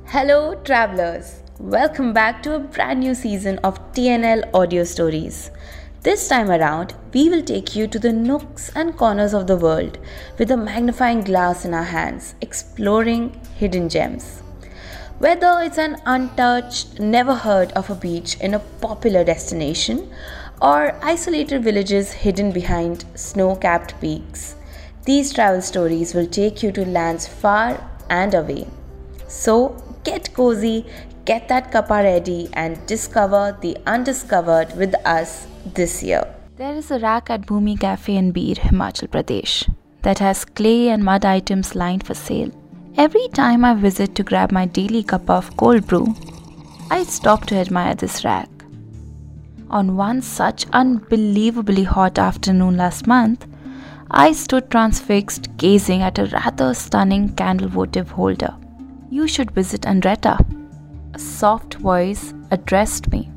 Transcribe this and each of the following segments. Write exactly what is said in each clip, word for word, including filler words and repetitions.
Hello, travelers! Welcome back to a brand new season of T N L Audio Stories. This time around, we will take you to the nooks and corners of the world with a magnifying glass in our hands, exploring hidden gems. Whether it's an untouched, never heard of a beach in a popular destination, or isolated villages hidden behind snow capped peaks, these travel stories will take you to lands far and away. So, get cozy, get that cuppa ready, and discover the undiscovered with us this year. There is a rack at Bhumi Cafe in Bir, Himachal Pradesh, that has clay and mud items lined for sale. Every time I visit to grab my daily cup of cold brew, I stop to admire this rack. On one such unbelievably hot afternoon last month, I stood transfixed gazing at a rather stunning candle votive holder. "You should visit Andretta," a soft voice addressed me.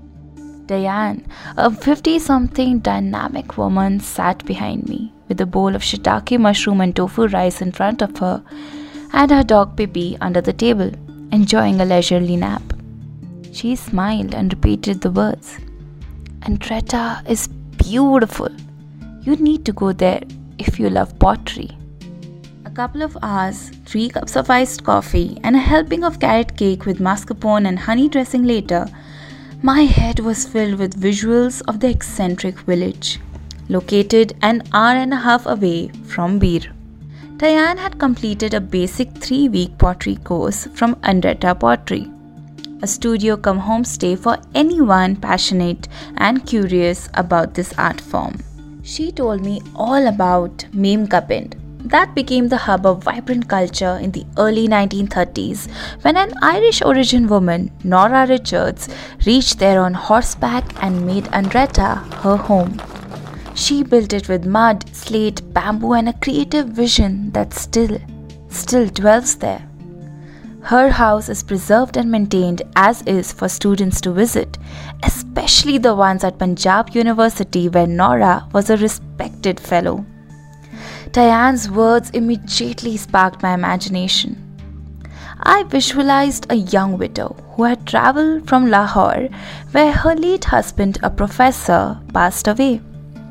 Diane, a fifty-something dynamic woman, sat behind me with a bowl of shiitake mushroom and tofu rice in front of her and her dog Pippi under the table, enjoying a leisurely nap. She smiled and repeated the words, "Andretta is beautiful. You need to go there if you love pottery." A couple of hours, three cups of iced coffee, and a helping of carrot cake with mascarpone and honey dressing later, my head was filled with visuals of the eccentric village, located an hour and a half away from Bir. Diane had completed a basic three-week pottery course from Andretta Pottery, a studio come homestay for anyone passionate and curious about this art form. She told me all about Meemkapind. That became the hub of vibrant culture in the early nineteen thirties when an Irish origin woman, Nora Richards, reached there on horseback and made Andretta her home. She built it with mud, slate, bamboo, and a creative vision that still, still dwells there. Her house is preserved and maintained as is for students to visit, especially the ones at Punjab University where Nora was a respected fellow. Diane's words immediately sparked my imagination. I visualized a young widow who had traveled from Lahore, where her late husband, a professor, passed away.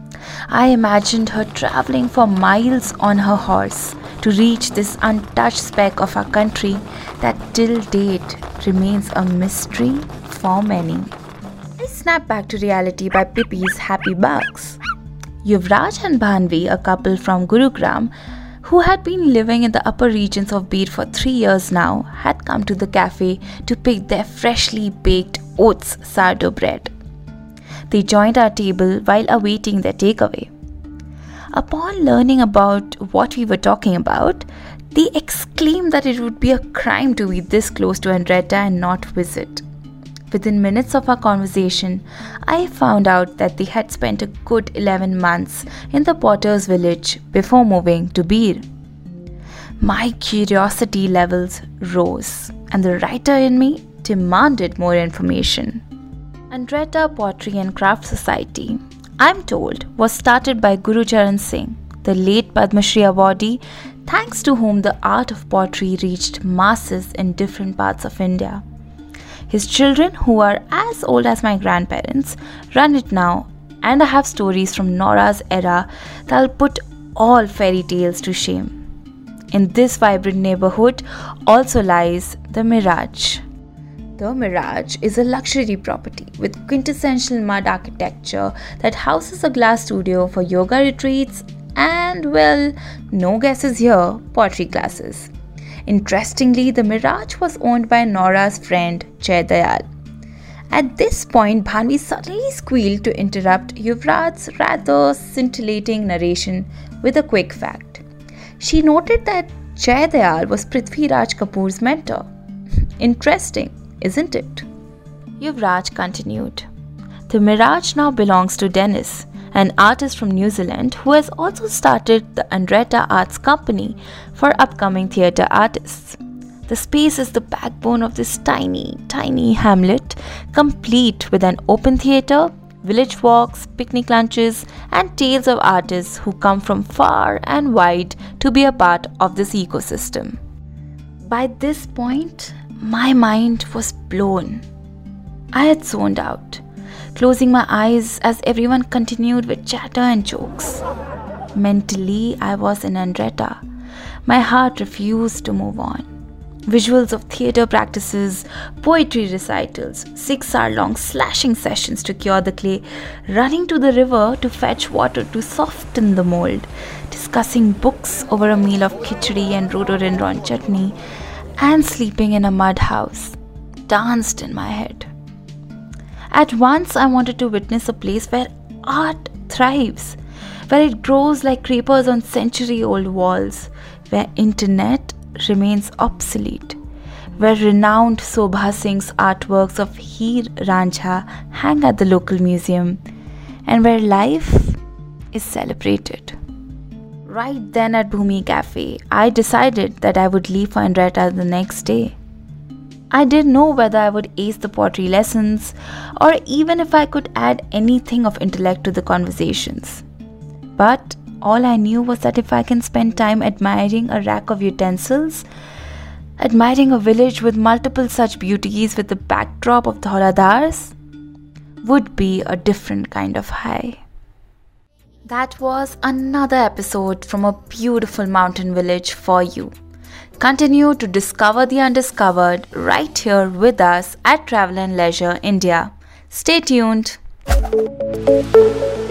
I imagined her traveling for miles on her horse to reach this untouched speck of our country that till date remains a mystery for many. I snapped back to reality by Pippi's happy barks. Yuvraj and Bhanvi, a couple from Gurugram, who had been living in the upper regions of Bir for three years now, had come to the cafe to pick their freshly baked oats sourdough bread. They joined our table while awaiting their takeaway. Upon learning about what we were talking about, they exclaimed that it would be a crime to be this close to Andretta and not visit. Within minutes of our conversation, I found out that they had spent a good eleven months in the potter's village before moving to Bir. My curiosity levels rose, and the writer in me demanded more information. Andretta Pottery and Craft Society, I'm told, was started by Guru Charan Singh, the late Padma Shri awardee, thanks to whom the art of pottery reached masses in different parts of India. His children, who are as old as my grandparents, run it now, and I have stories from Nora's era that'll put all fairy tales to shame. In this vibrant neighborhood also lies the Mirage. The Mirage is a luxury property with quintessential mud architecture that houses a glass studio for yoga retreats and, well, no guesses here, pottery classes. Interestingly, the Mirage was owned by Nora's friend Jay Dayal. At this point, Bhanvi suddenly squealed to interrupt Yuvraj's rather scintillating narration with a quick fact. She noted that Jay Dayal was Prithvi Raj Kapoor's mentor. Interesting, isn't it? Yuvraj continued. The Mirage now belongs to Dennis, an artist from New Zealand who has also started the Andretta Arts Company for upcoming theatre artists. The space is the backbone of this tiny, tiny hamlet, complete with an open theatre, village walks, picnic lunches, and tales of artists who come from far and wide to be a part of this ecosystem. By this point, my mind was blown. I had zoned out, closing my eyes as everyone continued with chatter and jokes. Mentally, I was in Andretta. My heart refused to move on. Visuals of theatre practices, poetry recitals, six-hour-long slashing sessions to cure the clay, running to the river to fetch water to soften the mold, discussing books over a meal of khichdi and rhododendron chutney, and sleeping in a mud house danced in my head. At once, I wanted to witness a place where art thrives, where it grows like creepers on century-old walls, where internet remains obsolete, where renowned Sobha Singh's artworks of Heer Ranjha hang at the local museum, and where life is celebrated. Right then at Bhumi Cafe, I decided that I would leave for Andretta the next day. I didn't know whether I would ace the pottery lessons or even if I could add anything of intellect to the conversations. But all I knew was that if I can spend time admiring a rack of utensils, admiring a village with multiple such beauties with the backdrop of the Dhauladhars, would be a different kind of high. That was another episode from a beautiful mountain village for you. Continue to discover the undiscovered right here with us at Travel and Leisure India. Stay tuned.